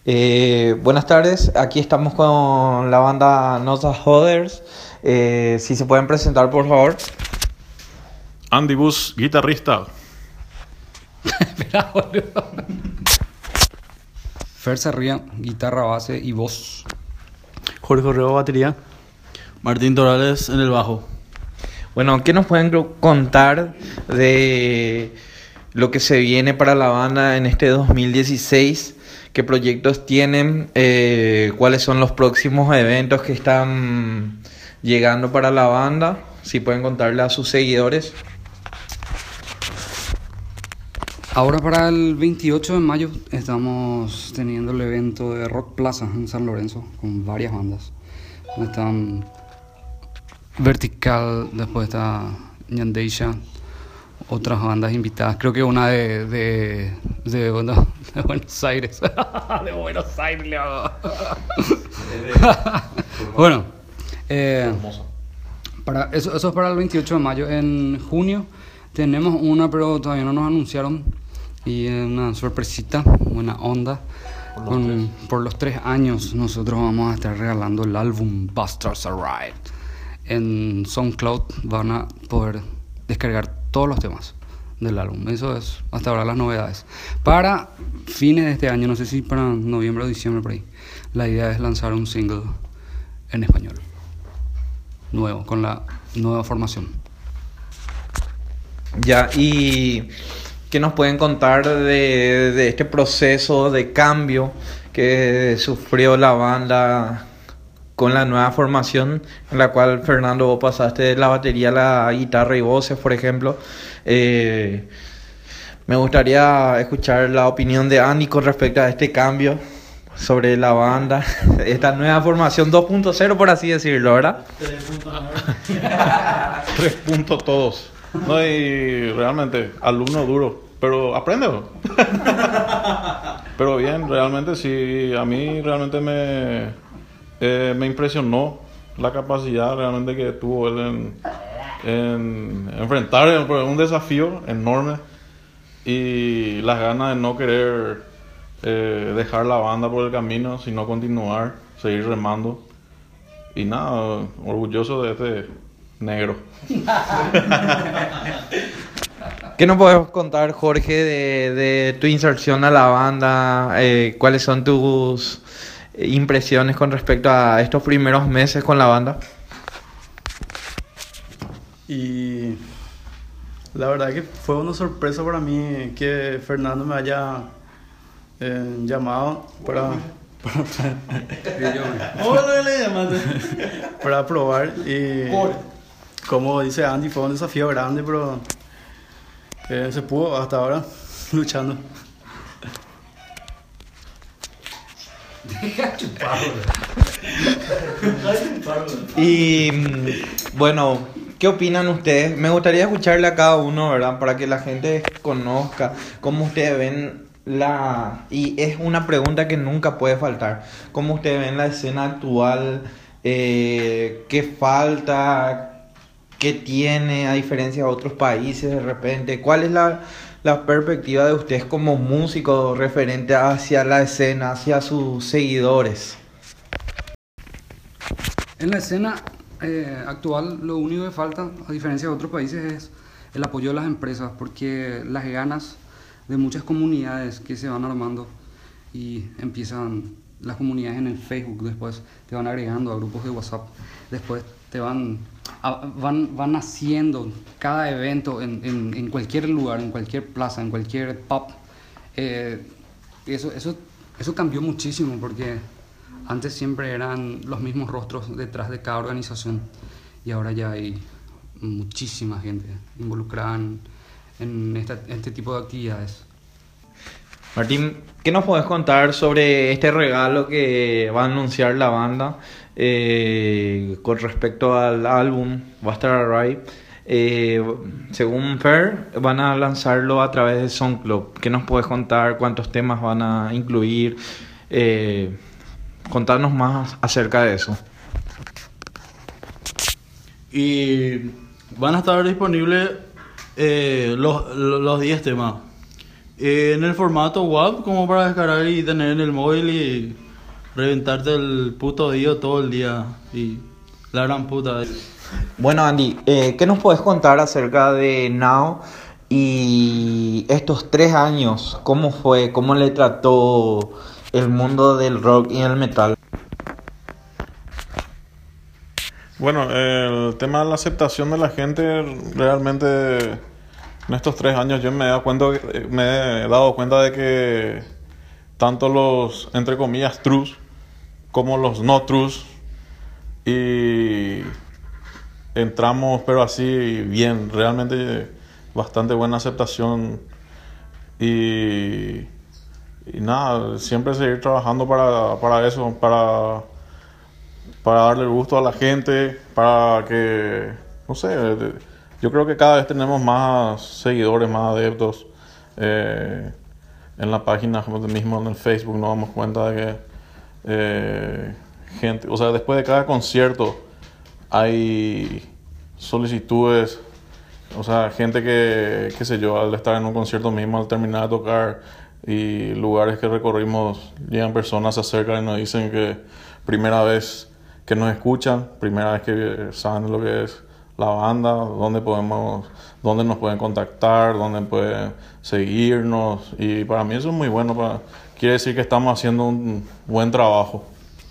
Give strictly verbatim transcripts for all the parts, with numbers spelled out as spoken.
Eh, buenas tardes, aquí estamos con la banda Notas Hoders. Eh, si se pueden presentar, por favor. Andy Bus, guitarrista. Espera, boludo. Fer Sarria, guitarra, base y voz. Jorge Correo, batería. Martín Torales en el bajo. Bueno, ¿qué nos pueden contar de lo que se viene para la banda en este dos mil dieciséis? ¿Qué proyectos tienen? Eh, ¿Cuáles son los próximos eventos que están llegando para la banda? Si pueden contarle a sus seguidores. Ahora para el veintiocho de mayo estamos teniendo el evento de Rock Plaza en San Lorenzo con varias bandas. Están Vertical, después está Yandeisha, otras bandas invitadas. Creo que una de de, de, bueno, de Buenos Aires. de Buenos Aires, le hago. Bueno, eh, para eso, eso es para el veintiocho de mayo. En junio tenemos una, pero todavía no nos anunciaron. Y una sorpresita, buena onda. Por los, Con, por los tres años nosotros vamos a estar regalando el álbum Bastards Arrive. En SoundCloud van a poder descargar todos los temas del álbum. Eso es hasta ahora las novedades. Para fines de este año, no sé si para noviembre o diciembre por ahí, la idea es lanzar un single en español nuevo, con la nueva formación. Ya, y ¿qué nos pueden contar de, de este proceso de cambio que sufrió la banda con la nueva formación, en la cual, Fernando, vos pasaste de la batería a la guitarra y voces, por ejemplo? Eh, me gustaría escuchar la opinión de Andy con respecto a este cambio sobre la banda, esta nueva formación dos punto cero, por así decirlo, ¿verdad? Tres puntos todos. No, y realmente, alumno duro, pero aprende. Pero bien, realmente sí, a mí realmente me... Eh, me impresionó la capacidad realmente que tuvo él en, en enfrentar un desafío enorme y las ganas de no querer eh, dejar la banda por el camino, sino continuar, seguir remando. Y nada, orgulloso de este negro. ¿Qué nos podemos contar, Jorge, de, de tu inserción a la banda? Eh, ¿Cuáles son tus impresiones con respecto a estos primeros meses con la banda? Y la verdad que fue una sorpresa para mí que Fernando me haya eh, llamado para para, para probar. Y como dice Andy, fue un desafío grande, pero eh, se pudo hasta ahora luchando. Y bueno, ¿qué opinan ustedes? Me gustaría escucharle a cada uno, ¿verdad? Para que la gente conozca cómo ustedes ven la... Y es una pregunta que nunca puede faltar. ¿Cómo ustedes ven la escena actual? Eh, ¿Qué falta? ¿Qué tiene a diferencia de otros países de repente? ¿Cuál es la... la perspectiva de ustedes como músicos referente hacia la escena, hacia sus seguidores? En la escena eh, actual, lo único que falta, a diferencia de otros países, es el apoyo de las empresas, porque las ganas de muchas comunidades que se van armando y empiezan las comunidades en el Facebook, después te van agregando a grupos de WhatsApp, después te van... Van, van haciendo cada evento en, en, en cualquier lugar, en cualquier plaza, en cualquier pub. Eh, eso, eso, eso cambió muchísimo porque antes siempre eran los mismos rostros detrás de cada organización y ahora ya hay muchísima gente involucrada en, en esta, este tipo de actividades. Martín, ¿qué nos podés contar sobre este regalo que va a anunciar la banda eh, con respecto al álbum Bastards Arrive? Eh, según Fer, van a lanzarlo a través de SoundCloud. ¿Qué nos podés contar? ¿Cuántos temas van a incluir? Eh, contarnos más acerca de eso. Y van a estar disponibles eh, los, los diez temas. Eh, en el formato W A V, como para descargar y tener en el móvil y reventarte el puto día todo el día. Y la gran puta. Bueno, Andy, eh, ¿qué nos puedes contar acerca de Now y estos tres años? ¿Cómo fue? ¿Cómo le trató el mundo del rock y el metal? Bueno, el tema de la aceptación de la gente, realmente en estos tres años yo me he dado cuenta, me he dado cuenta de que tanto los, entre comillas, trus, como los no trus, y entramos, pero así bien, realmente bastante buena aceptación. Y, y nada, siempre seguir trabajando para, para eso, para, para darle gusto a la gente, para que, no sé, yo creo que cada vez tenemos más seguidores, más adeptos. Eh, en la página mismo, en el Facebook, nos damos cuenta de que eh, gente, o sea, después de cada concierto hay solicitudes, o sea, gente que, qué sé yo, al estar en un concierto mismo, al terminar de tocar y lugares que recorrimos, llegan personas, se acercan y nos dicen que primera vez que nos escuchan, primera vez que saben lo que es la banda, dónde podemos, dónde nos pueden contactar, dónde pueden seguirnos, y para mí eso es muy bueno, para, quiere decir que estamos haciendo un buen trabajo.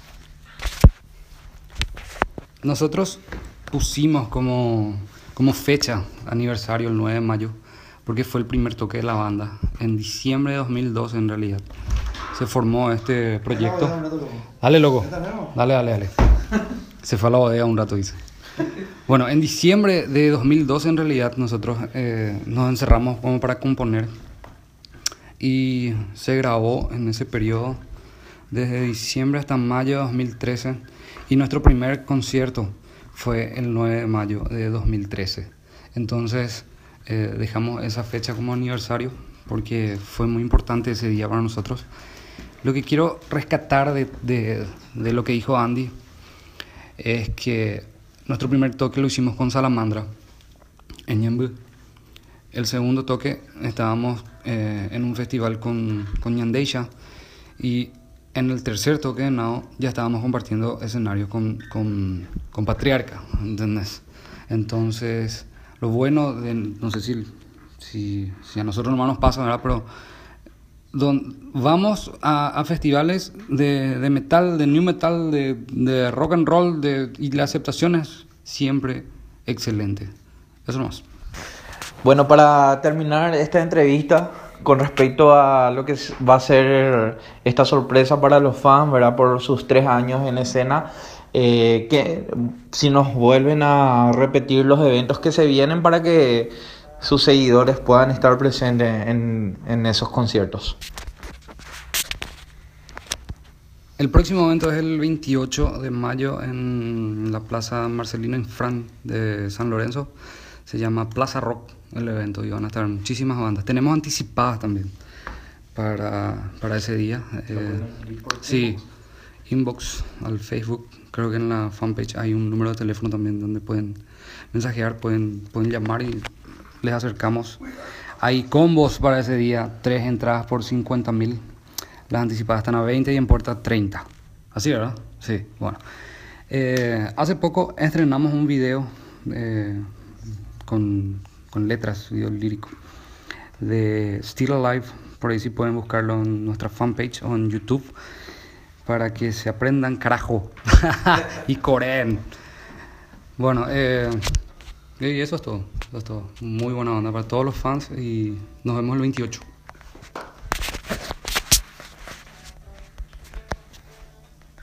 Nosotros pusimos como, como fecha aniversario el nueve de mayo, porque fue el primer toque de la banda. En diciembre de dos mil doce, en realidad, se formó este proyecto. Dale, loco. Dale, dale, dale. Se fue a la bodega un rato, dice. Bueno, en diciembre de dos mil doce, en realidad, nosotros eh, nos encerramos como para componer. Y se grabó en ese periodo, desde diciembre hasta mayo de dos mil trece. Y nuestro primer concierto fue el nueve de mayo de dos mil trece. Entonces eh, dejamos esa fecha como aniversario porque fue muy importante ese día para nosotros. Lo que quiero rescatar de, de, de lo que dijo Andy es que nuestro primer toque lo hicimos con Salamandra en Ñemby. El segundo toque estábamos eh, en un festival con, con Ñandeisha, y en el tercer toque de Now ya estábamos compartiendo escenario con, con, con Patriarca, ¿entendés? Entonces, lo bueno de, no sé si, si, si a nosotros nomás nos pasa, ¿verdad? Pero don, vamos a, a festivales de, de metal, de new metal, de, de rock and roll, de, y la aceptación es siempre excelente. Eso nomás. Bueno, para terminar esta entrevista, con respecto a lo que va a ser esta sorpresa para los fans, ¿verdad? Por sus tres años en escena, eh, que si nos vuelven a repetir los eventos que se vienen para que sus seguidores puedan estar presentes en, en esos conciertos. El próximo evento es el veintiocho de mayo en la Plaza Marcelino Infran de San Lorenzo. Se llama Plaza Rock el evento y van a estar muchísimas bandas. Tenemos anticipadas también para, para ese día. Eh, sí, inbox al Facebook. Creo que en la fanpage hay un número de teléfono también donde pueden mensajear, pueden, pueden llamar y les acercamos. Hay combos para ese día, tres entradas por cincuenta mil. Las anticipadas están a veinte y en puerta treinta. Así, ¿verdad? Sí, bueno. Eh, hace poco estrenamos un video eh, con, con letras, video lírico, de Still Alive. Por ahí sí pueden buscarlo en nuestra fanpage o en YouTube para que se aprendan carajo y coreen. Bueno, eh, y eso es todo. Eso es todo. Muy buena onda para todos los fans y nos vemos el veintiocho.